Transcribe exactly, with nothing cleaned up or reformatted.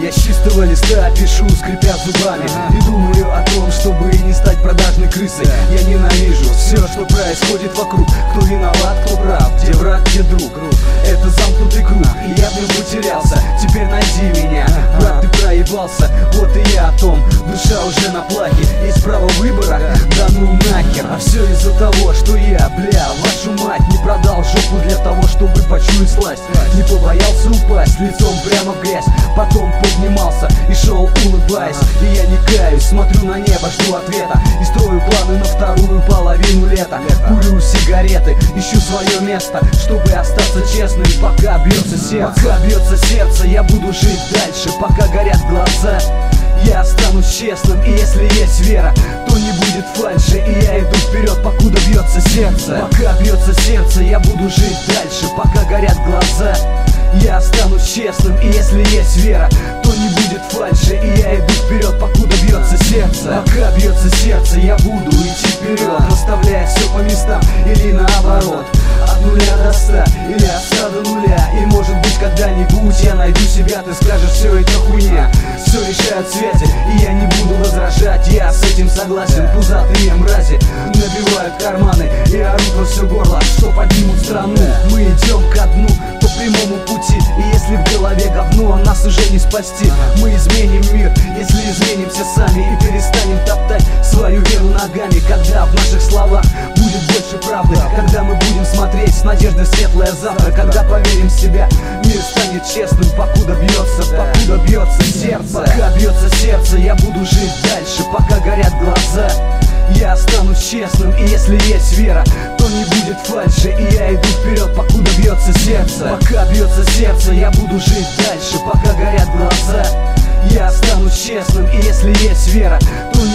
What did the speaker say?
Я с чистого листа пишу, скрипя зубами, и думаю о том, чтобы не стать продажной крысой. Я ненавижу все, что происходит вокруг. Кто виноват, кто прав, где враг, где друг. Это замкнутый круг, и я в нем потерялся. Теперь найди меня, брат, ты проебался. Вот и я о том, душа уже на плахе. Есть право выбора, да ну нахер. А все из-за того, что я, бля, вашу мать, не продал жопу для того, чтобы почуять сласть. Не побоялся упасть лицом прямо в грязь. Потом поднимался и шел, улыбаясь. И я не каюсь, смотрю на небо, жду ответа. И строю планы на вторую половину лета. Курю сигареты, ищу свое место, чтобы остаться честным, пока бьется сердце. Пока бьется сердце, я буду жить дальше. Пока горят глаза, я останусь честным. И если есть вера, то не будет фальши. И я иду вперед, покуда бьется сердце. Пока бьется сердце, я буду жить дальше. Пока горят глаза, я останусь честным. И если есть вера, то не будет фальши. И я иду вперед, покуда бьется сердце. Пока бьется сердце, я буду идти вперед, расставляя все по местам или наоборот. От нуля до ста, или от ста до нуля. И может быть когда-нибудь я найду себя. Ты скажешь, все это хуйня, все решают в свете, и я не буду возражать. Я с этим согласен. Пузатые мрази набивают карманы и орут во все горло, что поднимут страну. Мы идем ко дну по прямому пути, и если в голове говно, нас уже не спасти. Мы изменим мир, если изменимся сами и перестанем топтать свою веру ногами. Когда в наших словах будет больше правды, когда мы будем смотреть с надеждой в светлое завтра, когда поверим в себя, мир станет честным, покуда бьется, покуда бьется сердце. Пока бьется сердце, я буду жить дальше. Пока горят глаза, я останусь честным. И если есть вера, то не будет фальши. И я иду вперед, покуда бьется сердце. Пока бьется сердце, я буду жить дальше. Пока горят глаза, я останусь честным. И если есть вера, то не